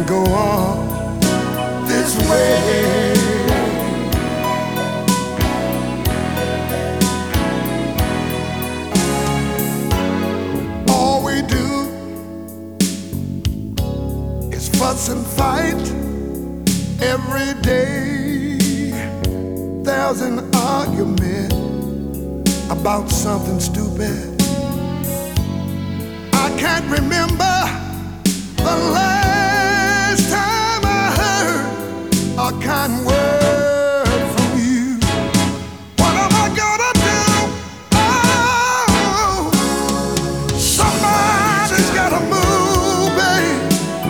go on this way. All we do is fuss and fight every day. There's an argument about something stupid. I can't remember the last time I heard a kind word from you. What am I gonna do? Oh, somebody's gotta move, babe.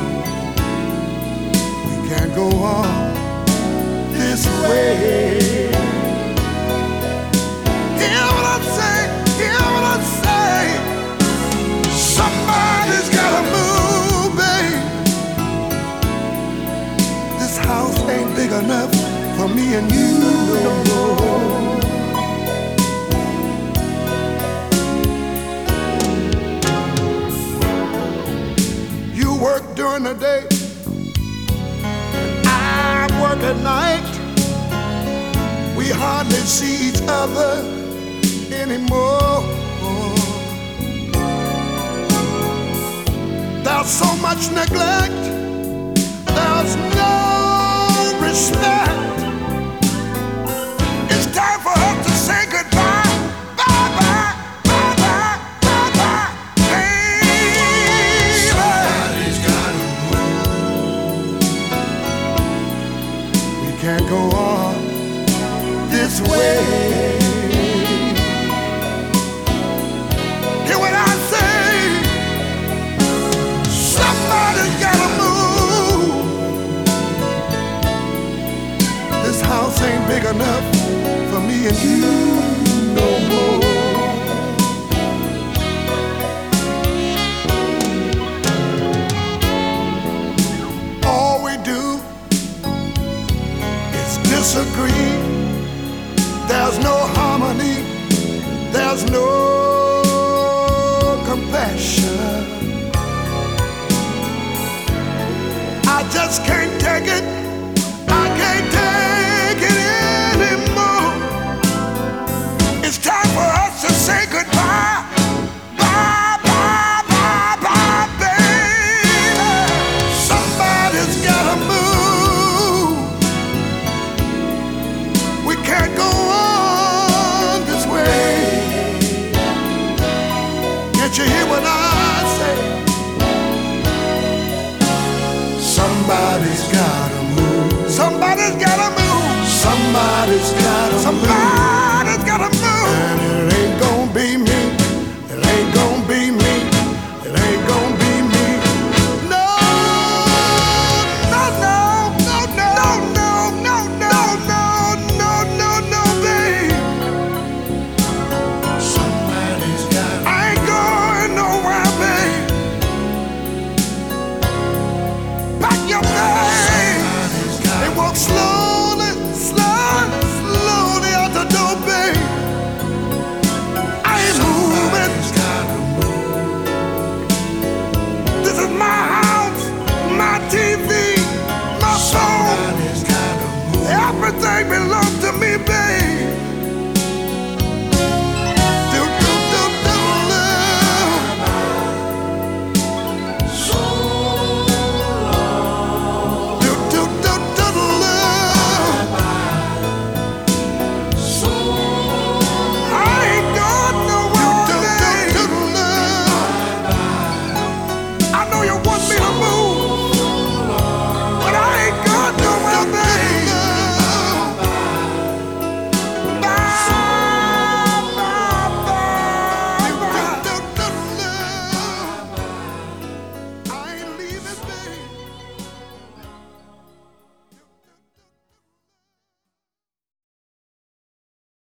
We can't go on this way. Hear what I'm saying? Hear what I'm saying? Somebody's gotta move, babe. This house ain't big enough for me and you no more. You work during the day, I work at night. We hardly see each other anymore. There's so much neglect, there's no respect. It's time for us to say goodbye. Bye bye, bye bye, bye bye, baby. Somebody's gotta move. We can't go on this way. Hear what I say? Somebody's gotta move. This house ain't big enough for me and you no more. All we do is disagree. There's no harmony, there's no compassion. I just can't take it